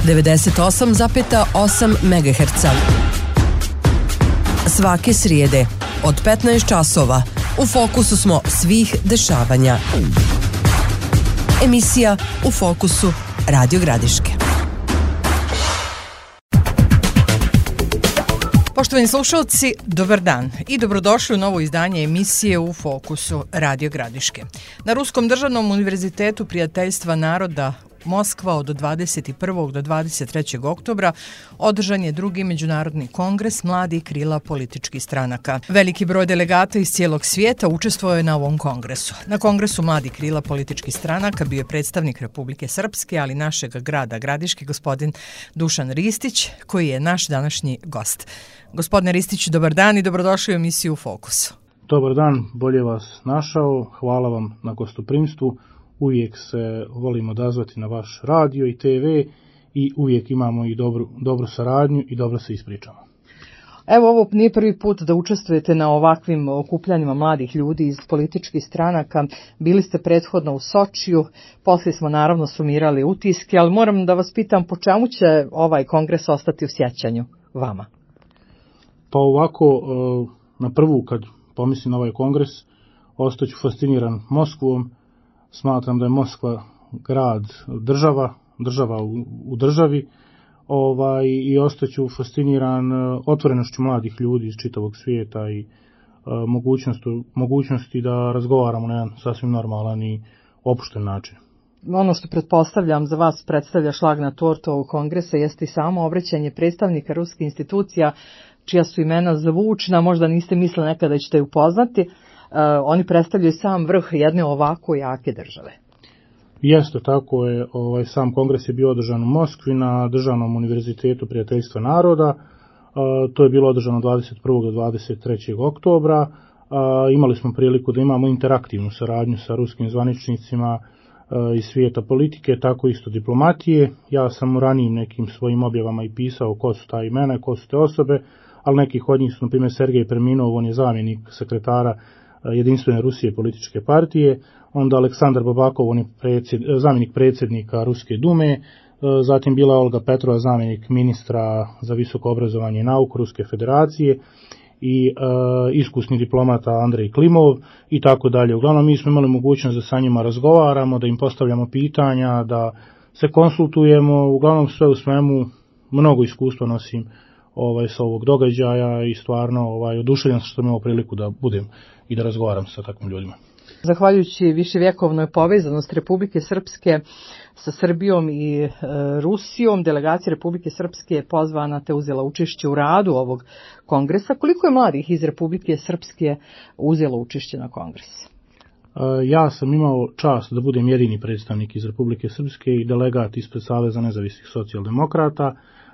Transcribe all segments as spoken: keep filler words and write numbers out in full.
devedeset osam zarez osam megaherca. Svake srijede od petnaest časova u fokusu smo svih dešavanja. Emisija U fokusu Radio Gradiške. Poštovani slušalci, dobar dan i dobrodošli u novo izdanje emisije U fokusu Radio Gradiške. Na Ruskom državnom univerzitetu prijateljstva naroda Moskva od dvadeset prvog do dvadeset trećeg oktobra održan je drugi međunarodni kongres mladih krila političkih stranaka. Veliki broj delegata iz cijelog svijeta učestvovao je na ovom kongresu. Na kongresu mladih krila političkih stranaka bio je predstavnik Republike Srpske, ali našeg grada Gradiške, gospodin Dušan Ristić, koji je naš današnji gost. Gospodine Ristić, dobar dan i dobrodošli u emisiju U fokusu. Dobar dan, bolje vas našao, hvala vam na gostoprimstvu. Uvijek se volimo odazvati na vaš radio i te ve i uvijek imamo i dobru, dobru saradnju i dobro se ispričamo. Evo, ovo nije prvi put da učestvujete na ovakvim okupljanjima mladih ljudi iz političkih stranaka. Bili ste prethodno u Sočiju, poslije smo naravno sumirali utiske, ali moram da vas pitam po čemu će ovaj kongres ostati u sjećanju vama? Pa ovako, na prvu kad pomislim na ovaj kongres, ostaću fasciniran Moskvom. Smatram da je Moskva grad, država, država u, u državi ovaj, i ostaću fasciniran otvorenošću mladih ljudi iz čitavog svijeta i e, mogućnosti, mogućnosti da razgovaramo na jedan sasvim normalan i opušten način. Ono što pretpostavljam za vas predstavlja šlag na tortu ovog kongresa jeste i samo obraćanje predstavnika ruskih institucija čija su imena zvučna, možda niste mislili nekada da ćete upoznati. Uh, oni predstavljaju sam vrh jedne ovako jake države. Jeste, tako je. Ovaj, sam kongres je bio održan u Moskvi na Državnom univerzitetu prijateljstva naroda. Uh, to je bilo održano dvadeset prvog do dvadeset trećeg oktobra. Uh, imali smo priliku da imamo interaktivnu saradnju sa ruskim zvaničnicima uh, iz svijeta politike, tako isto diplomatije. Ja sam u ranijim nekim svojim objavama i pisao ko su ta imena, ko su te osobe, ali nekih od njih su, na primjer, Sergej Perminov, on je zamjenik sekretara Jedinstvene Rusije političke partije, onda Aleksandar Babakov, on je predsjed, zamjenik predsjednika Ruske dume, zatim bila Olga Petrova, zamjenik ministra za visoko obrazovanje i nauku Ruske federacije i uh, iskusni diplomata Andrej Klimov i tako dalje. Uglavnom mi smo imali mogućnost da sa njima razgovaramo, da im postavljamo pitanja, da se konsultujemo, uglavnom sve u svemu mnogo iskustva nosim ovaj sa ovog događaja i stvarno ovaj oduševljen sam što imam priliku da budem i da razgovaram sa takvim ljudima. Zahvaljujući viševjekovnoj povezanosti Republike Srpske sa Srbijom i e, Rusijom, delegacija Republike Srpske je pozvana te uzela učešće u radu ovog kongresa. Koliko je mladih iz Republike Srpske uzelo učešće na kongresu? E, ja sam imao čast da budem jedini predstavnik iz Republike Srpske i delegat ispred Saveza nezavisnih socijaldemokrata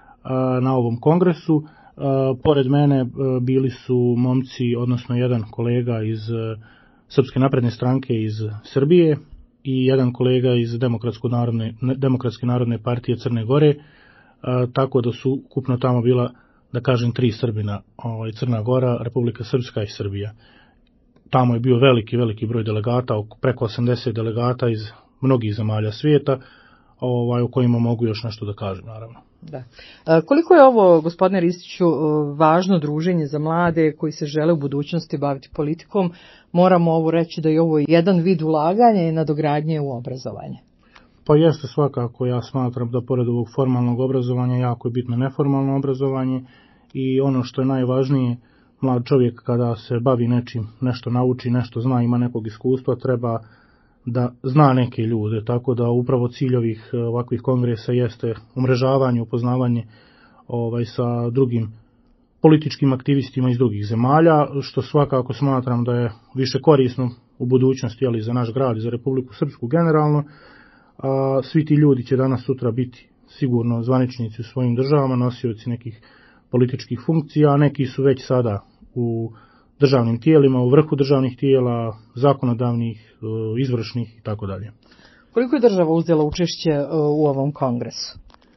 na ovom kongresu. Pored mene bili su momci, odnosno jedan kolega iz Srpske napredne stranke iz Srbije i jedan kolega iz Demokratsko narodne, Demokratske narodne partije Crne Gore, tako da su ukupno tamo bila, da kažem, tri Srbina, ovaj, Crna Gora, Republika Srpska i Srbija. Tamo je bio veliki, veliki broj delegata, preko osamdeset delegata iz mnogih zemalja svijeta, ovaj, o kojima mogu još nešto da kažem, naravno. Da. E, koliko je ovo, gospodine Ristiću, važno druženje za mlade koji se žele u budućnosti baviti politikom? Moramo ovo reći da je ovo jedan vid ulaganja i nadogradnje u obrazovanje. Pa jeste svakako, ja smatram da pored ovog formalnog obrazovanja jako je bitno neformalno obrazovanje i ono što je najvažnije, mlad čovjek kada se bavi nečim, nešto nauči, nešto zna, ima nekog iskustva, treba da zna neke ljude, tako da upravo cilj ovih ovakvih kongresa jeste umrežavanje, upoznavanje ovaj, sa drugim političkim aktivistima iz drugih zemalja, što svakako smatram da je više korisno u budućnosti, ali za naš grad i za Republiku Srpsku generalno. A, svi ti ljudi će danas sutra biti sigurno zvaničnici u svojim državama, nosioci nekih političkih funkcija, a neki su već sada u državnim tijelima, u vrhu državnih tijela, zakonodavnih, izvršnih i tako dalje. Koliko je država uzela učešće u ovom kongresu?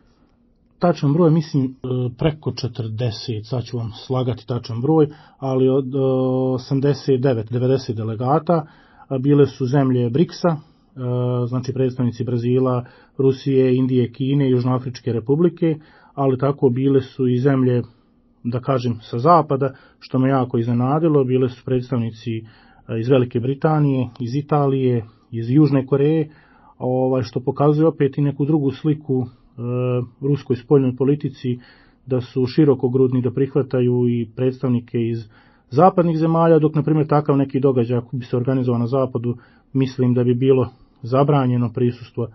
Tačan broj, mislim, preko četrdeset, sad ću vam slagati tačan broj, ali od osamdeset devet do devedeset delegata bile su zemlje briksa, znači predstavnici Brazila, Rusije, Indije, Kine i Južnoafričke republike, ali tako bile su i zemlje, da kažem, sa zapada, što me jako iznenadilo. Bile su predstavnici iz Velike Britanije, iz Italije, iz Južne Koreje, ovaj, što pokazuje opet i neku drugu sliku e, ruskoj spoljnoj politici, da su širokogrudni, da prihvataju i predstavnike iz zapadnih zemalja, dok, na primjer, takav neki događaj, ako bi se organizovao na zapadu, mislim da bi bilo zabranjeno prisustvo e,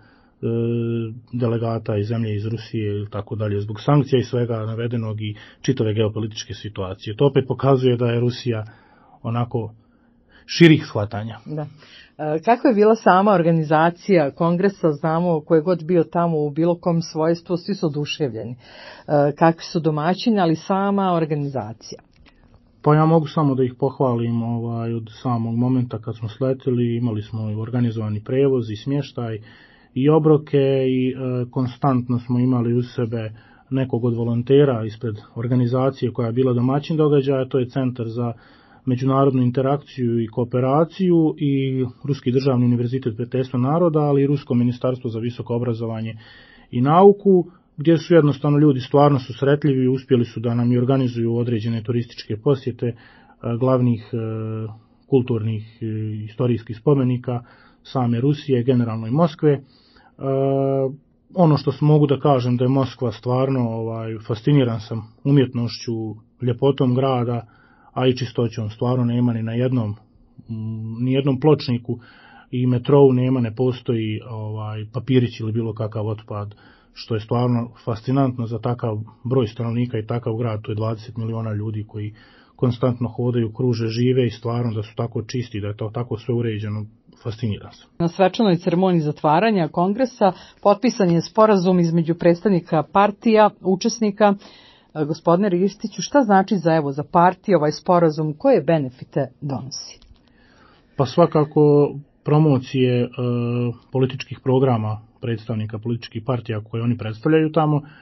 delegata iz zemlje iz Rusije ili tako dalje, zbog sankcija i svega navedenog i čitave geopolitičke situacije. To opet pokazuje da je Rusija onako širih shvatanja. Da. Kako je bila sama organizacija kongresa? Znamo, ko je god bio tamo u bilo kom svojstvu, svi su oduševljeni. Kakvi su domaćini, ali sama organizacija? Pa ja mogu samo da ih pohvalim ovaj, od samog momenta kad smo sletili. Imali smo organizovani prevoz i smještaj i obroke i e, konstantno smo imali uz sebe nekog od volontera ispred organizacije koja je bila domaćin događaja. To je Centar za međunarodnu interakciju i kooperaciju i Ruski državni univerzitet prijateljstva naroda, ali i Rusko ministarstvo za visoko obrazovanje i nauku, gdje su jednostavno ljudi stvarno susretljivi i uspjeli su da nam i organizuju određene turističke posjete glavnih kulturnih i historijskih spomenika same Rusije, generalno i Moskve. Ono što mogu da kažem da je Moskva stvarno, ovaj, fasciniran sam umjetnošću, ljepotom grada, a i čistoćom. Stvarno nema ni na jednom, ni jednom pločniku i metrou nema, ne postoji ovaj, papirić ili bilo kakav otpad, što je stvarno fascinantno za takav broj stanovnika i takav grad. To je dvadeset miliona ljudi koji konstantno hodaju, kruže, žive i stvarno da su tako čisti, da je to tako sve uređeno, fasciniran sam. Na svečanoj ceremoniji zatvaranja kongresa potpisan je sporazum između predstavnika partija, učesnika. Gospodine Ristiću, šta znači za, evo, za partije ovaj sporazum, koje benefite donosi? Pa svakako promocije e, političkih programa predstavnika političkih partija koje oni predstavljaju tamo. E,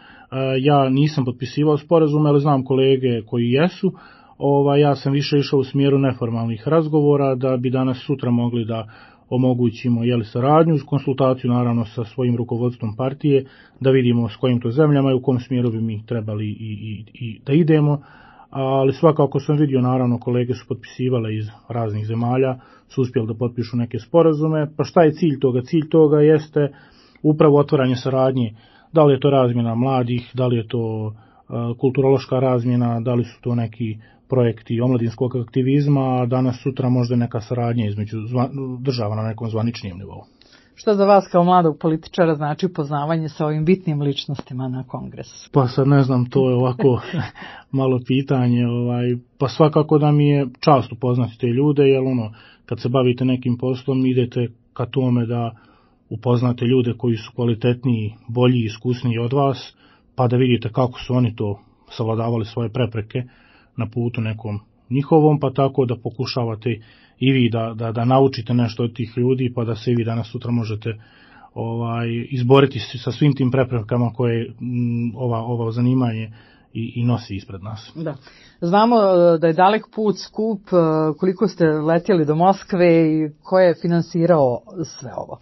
ja nisam potpisivao sporazume, ali znam kolege koji jesu. Ova, ja sam više išao u smjeru neformalnih razgovora da bi danas sutra mogli da omogućimo jeli, saradnju, konsultaciju naravno sa svojim rukovodstvom partije, da vidimo s kojim to zemljama i u kom smjeru bi mi trebali i, i, i da idemo. Ali svakako sam vidio, naravno, kolege su potpisivale iz raznih zemalja, su uspjeli da potpišu neke sporazume. Pa šta je cilj toga? Cilj toga jeste upravo otvaranje saradnje. Da li je to razmjena mladih, da li je to uh, kulturološka razmjena, da li su to neki projekti omladinskog aktivizma, a danas sutra možda neka saradnja između zva, država na nekom zvaničnijem nivou. Što za vas kao mladog političara znači upoznavanje sa ovim bitnim ličnostima na kongresu? Pa sad ne znam, to je ovako malo pitanje. Ovaj, pa svakako da mi je čast upoznati te ljude, jer ono, kad se bavite nekim poslom idete ka tome da upoznate ljude koji su kvalitetniji, bolji, iskusniji od vas, pa da vidite kako su oni to savladavali svoje prepreke na putu nekom njihovom, pa tako da pokušavate i vi da, da, da naučite nešto od tih ljudi, pa da se i vi danas sutra možete ovaj, izboriti sa svim tim preprekama koje m, ova, ova zanimanje i, i nosi ispred nas. Da. Znamo da je dalek put, skup, koliko ste letjeli do Moskve i ko je finansirao sve ovo?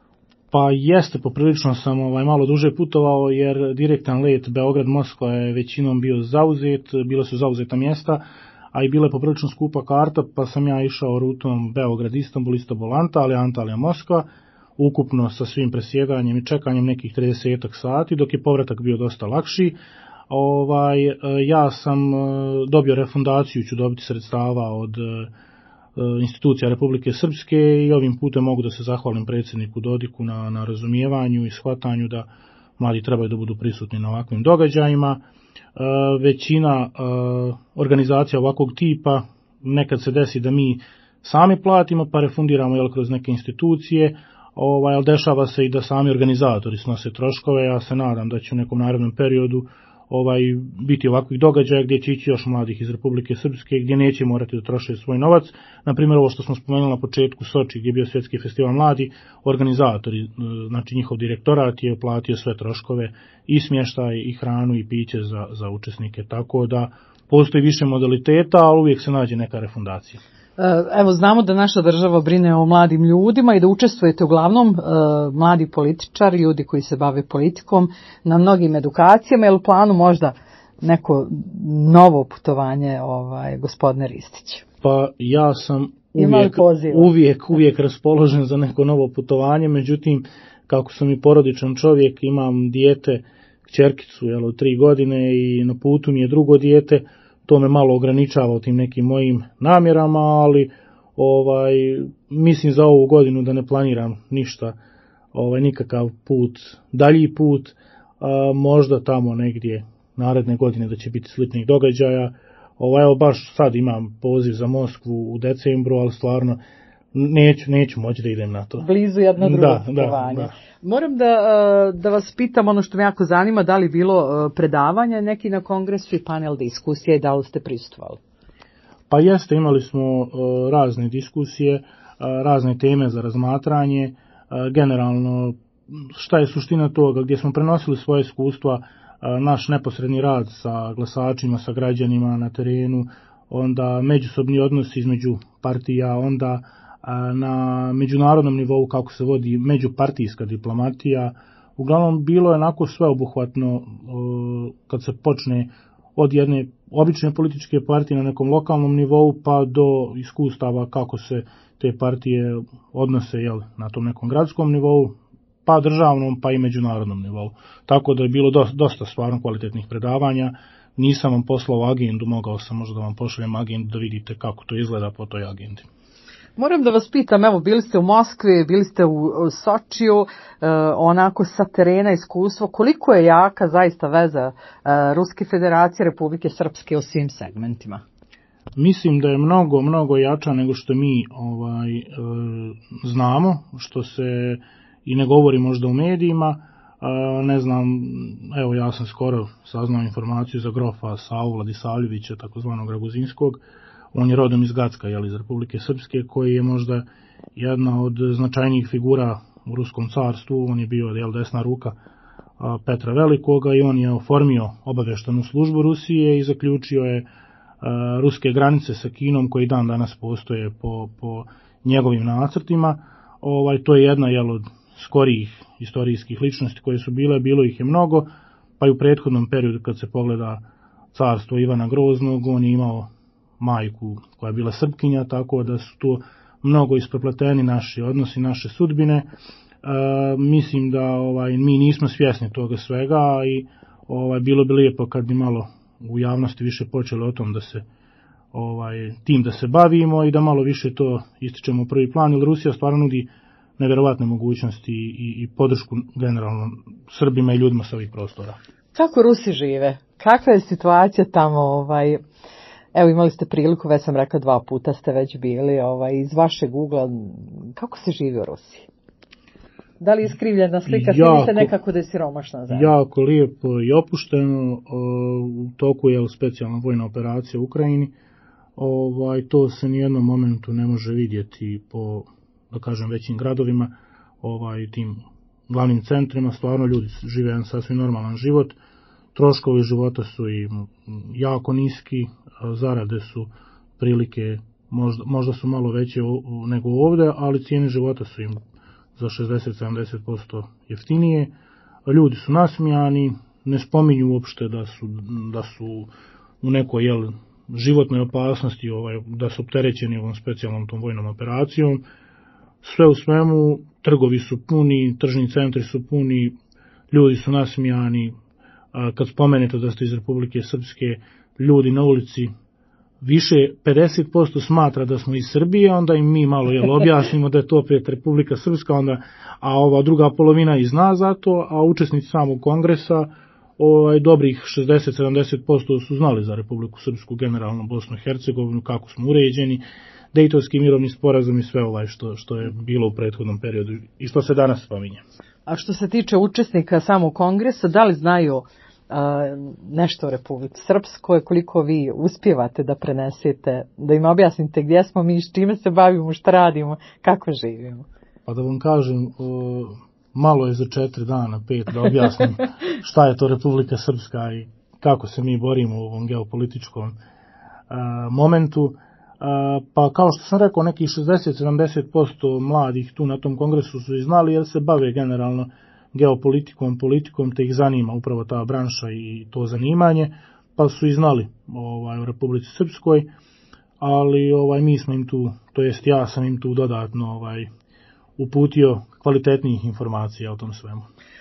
Pa jeste, poprilično sam ovaj, malo duže putovao, jer direktan let Beograd-Moskva je većinom bio zauzet, bila su zauzeta mjesta, a i bila je poprilično skupa karta, pa sam ja išao rutom Beograd-Istanbul, Istanbul-Antalija, Antalija-Moskva, ukupno sa svim presjedanjem i čekanjem nekih trideset sati, dok je povratak bio dosta lakši. Ovaj, ja sam dobio refundaciju, ću dobiti sredstava od institucija Republike Srpske i ovim putem mogu da se zahvalim predsjedniku Dodiku na, na razumijevanju i shvatanju da mladi trebaju da budu prisutni na ovakvim događajima. E, većina e, organizacija ovakvog tipa nekad se desi da mi sami platimo pa refundiramo jel, kroz neke institucije, ovaj, ali dešava se i da sami organizatori snose troškove. Ja se nadam da će u nekom narednom periodu ovaj biti ovakvih događaja gdje će ići još mladih iz Republike Srpske, gdje neće morati da troše svoj novac. Na primjer, ovo što smo spomenuli na početku, Soči, gdje je bio svjetski festival mladi, organizatori, znači njihov direktorat je platio sve troškove, i smještaj, i hranu, i piće za, za učesnike, tako da postoji više modaliteta, ali uvijek se nađe neka refundacija. Evo, znamo da naša država brine o mladim ljudima i da učestvujete uglavnom uh, mladi političari, ljudi koji se bave politikom na mnogim edukacijama. Je li u planu možda neko novo putovanje, ovaj, gospodine Ristić? Pa ja sam uvijek, uvijek, uvijek raspoložen za neko novo putovanje, međutim, kako sam i porodičan čovjek, imam dijete, kćerkicu, jel, od tri godine i na putu mi je drugo dijete, to me malo ograničava u tim nekim mojim namjerama, ali ovaj, mislim za ovu godinu da ne planiram ništa, ovaj, nikakav put, dalji put, a možda tamo negdje naredne godine da će biti sličnih događaja. Ovaj, evo baš sad imam poziv za Moskvu u decembru, ali stvarno neću, neću moći da idem na to. Blizu jedno drugo da, putovanje. Da, da. Moram da, da vas pitam ono što me jako zanima, da li bilo predavanja neki na kongresu i panel diskusije i da li ste prisustvovali? Pa jeste, imali smo razne diskusije, razne teme za razmatranje, generalno šta je suština toga, gdje smo prenosili svoje iskustva, naš neposredni rad sa glasačima, sa građanima na terenu, onda međusobni odnosi između partija, onda na međunarodnom nivou kako se vodi međupartijska diplomatija. Uglavnom bilo je onako sveobuhvatno kad se počne od jedne obične političke partije na nekom lokalnom nivou pa do iskustava kako se te partije odnose, jel, na tom nekom gradskom nivou, pa državnom, pa i međunarodnom nivou. Tako da je bilo dosta, dosta stvarno kvalitetnih predavanja. Nisam vam poslao agendu, mogao sam možda da vam pošaljem agendu da vidite kako to izgleda po toj agendi. Moram da vas pitam, evo, bili ste u Moskvi, bili ste u, u Sočiju, e, onako sa terena iskustvo, koliko je jaka zaista veza e, Ruske federacije, Republike Srpske u svim segmentima? Mislim da je mnogo, mnogo jača nego što mi ovaj, e, znamo, što se i ne govori možda u medijima. E, ne znam, evo ja sam skoro saznao informaciju za grofa Savu Vladisavljevića, takozvanog Raguzinskog. On je rodom iz Gacka, jel, iz Republike Srpske, koji je možda jedna od značajnijih figura u Ruskom carstvu. On je bio, jel, desna ruka a, Petra Velikoga i on je oformio obaveštanu službu Rusije i zaključio je a, ruske granice sa Kinom koji dan danas postoje po, po njegovim nacrtima. Ovaj, to je jedna, jel, od skorijih istorijskih ličnosti koje su bile, bilo ih je mnogo, pa i u prethodnom periodu kad se pogleda carstvo Ivana Groznog, on je imao majku koja je bila Srpkinja, tako da su to mnogo isprepleteni naši odnosi, naše sudbine. E, mislim da ovaj, mi nismo svjesni toga svega i ovaj, bilo bi lijepo kad bi malo u javnosti više počeli o tom da se ovaj, tim da se bavimo i da malo više to ističemo u prvi plan, jer Rusija stvarno nudi nevjerovatne mogućnosti i, i podršku generalno Srbima i ljudima sa ovih prostora. Kako Rusi žive? Kakva je situacija tamo? Ovaj... Evo, imali ste priliku, već sam rekla, dva puta ste već bili, ovaj, iz vašeg ugla, kako se živi u Rusiji? Da li je iskrivljena slika, jako, se nekako da je siromašna zemlja? Jako lijepo i opušteno, u toku je specijalna vojna operacija u Ukrajini, ovaj, to se nijednom momentu ne može vidjeti po, da kažem, većim gradovima, ovaj, tim glavnim centrima, stvarno ljudi žive jedan sasvim normalan život, troškovi života su i jako niski, zarade su prilike, možda, možda su malo veće nego ovdje, ali cijene života su im za šezdeset do sedamdeset posto jeftinije. Ljudi su nasmijani, ne spominju uopšte da su, da su u nekoj, jel, životnoj opasnosti, ovaj, da su opterećeni ovom specijalnom tom vojnom operacijom. Sve u svemu, trgovi su puni, tržni centri su puni, ljudi su nasmijani. Kad spomenete da ste iz Republike Srpske, ljudi na ulici više pedeset posto smatra da smo iz Srbije, onda im mi malo, jel, objasnimo da je to opet Republika Srpska, onda, a ova druga polovina i zna za to, a učesnici samog kongresa, ovaj, dobrih šezdeset do sedamdeset posto su znali za Republiku Srpsku, generalno Bosnu i Hercegovinu, kako smo uređeni, Dejtonski mirovni sporazum i sve ovaj što, što je bilo u prethodnom periodu i što se danas spominje. A što se tiče učesnika samog kongresa, da li znaju Uh, nešto o Republici Srpskoj, koliko vi uspijevate da prenesete, da im objasnite gdje smo mi, s čime se bavimo, šta radimo, kako živimo? Pa da vam kažem, uh, malo je za četiri dana, pet, da objasnim šta je to Republika Srpska i kako se mi borimo u ovom geopolitičkom uh, momentu. Pa kao što sam rekao, nekih šezdeset do sedamdeset posto mladih tu na tom kongresu su i znali, jer se bave generalno geopolitikom, politikom, te ih zanima upravo ta branša i to zanimanje, pa su i znali ovaj, u Republici Srpskoj, ali ovaj, mi smo im tu, to jest ja sam im tu dodatno ovaj, uputio kvalitetnijih informacija o tom svemu.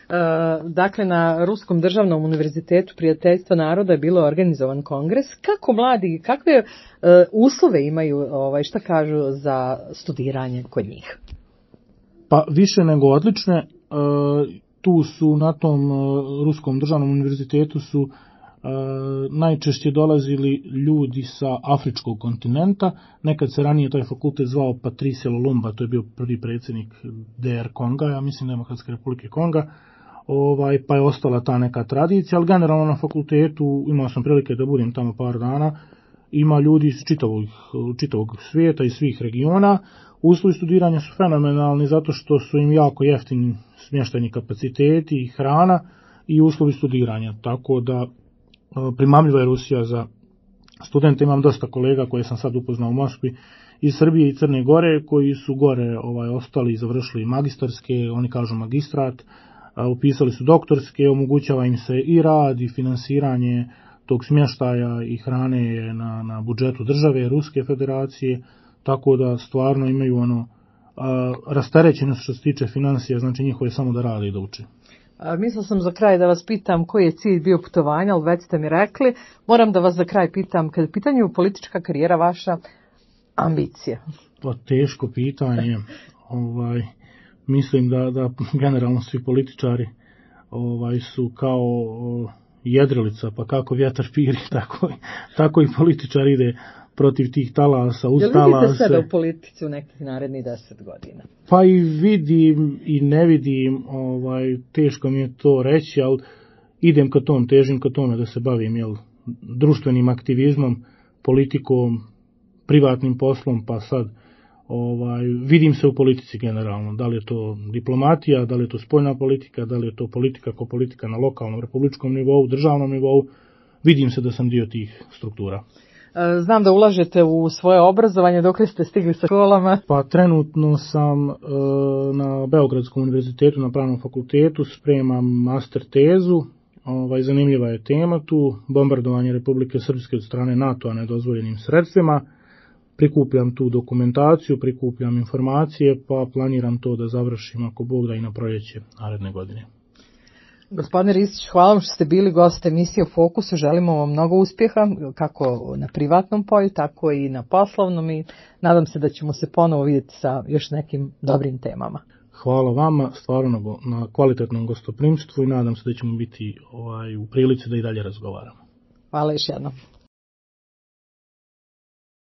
Dakle, na Ruskom državnom univerzitetu prijateljstva naroda je bilo organizovan kongres. Kako mladi, kakve uslove imaju, ovaj, šta kažu za studiranje kod njih? Pa više nego odlične. Tu su na tom Ruskom državnom univerzitetu su najčešće dolazili ljudi sa afričkog kontinenta. Nekad se ranije taj fakultet zvao Patrice Lumumba, to je bio prvi predsjednik D R Konga, ja mislim Demokratske republike Konga, ovaj, pa je ostala ta neka tradicija, ali generalno na fakultetu, imao sam prilike da budem tamo par dana, ima ljudi iz čitavog, čitavog svijeta i svih regiona. Uslovi studiranja su fenomenalni zato što su im jako jeftini smještajni kapaciteti i hrana i uslovi studiranja, tako da primamljiva je Rusija za studente. Imam dosta kolega koje sam sad upoznao u Moskvi iz Srbije i Crne Gore koji su gore ovaj, ostali i završili magistarske, oni kažu magistrat, upisali su doktorske, omogućava im se i rad i finansiranje tog smještaja i hrane na, na budžetu države Ruske federacije, tako da stvarno imaju ono a, rasterećenost što se tiče financija, znači njihovo je samo da rade i da uče. Mislila sam za kraj da vas pitam koji je cilj bio putovanja, ali već ste mi rekli. Moram da vas za kraj pitam, kada je pitanju politička karijera vaša, ambicija? Pa teško pitanje. ovaj, mislim da, da generalno svi političari ovaj, su kao o, jedrilica, pa kako vjetar piri, tako, tako i političar ide protiv tih talasa, uz talase. Jel vidite sebe u politici u nekih narednih deset godina? Pa i vidim i ne vidim, ovaj, teško mi je to reći, ali idem ka tom, težim ka tome da se bavim jel, društvenim aktivizmom, politikom, privatnim poslom, pa sad ovaj, vidim se u politici generalno. Da li je to diplomatija, da li je to spoljna politika, da li je to politika kao politika na lokalnom, republičkom nivou, državnom nivou, vidim se da sam dio tih struktura. Znam da ulažete u svoje obrazovanje, dok li ste stigli sa školama? Pa trenutno sam e, na Beogradskom univerzitetu, na Pravnom fakultetu, spremam master tezu. Ovaj, zanimljiva je tema tu, bombardovanje Republike Srpske od strane NATO-a nedozvoljenim sredstvima. Prikupljam tu dokumentaciju, prikupljam informacije, pa planiram to da završim ako Bog da i na proljeće naredne godine. Gospodine Ristić, hvala vam što ste bili gost emisije u Fokusu. Želimo vam mnogo uspjeha, kako na privatnom polju, tako i na poslovnom, i nadam se da ćemo se ponovo vidjeti sa još nekim dobrim temama. Hvala vama stvarno na kvalitetnom gostoprimstvu i nadam se da ćemo biti ovaj, u prilici da i dalje razgovaramo. Hvala još jednom.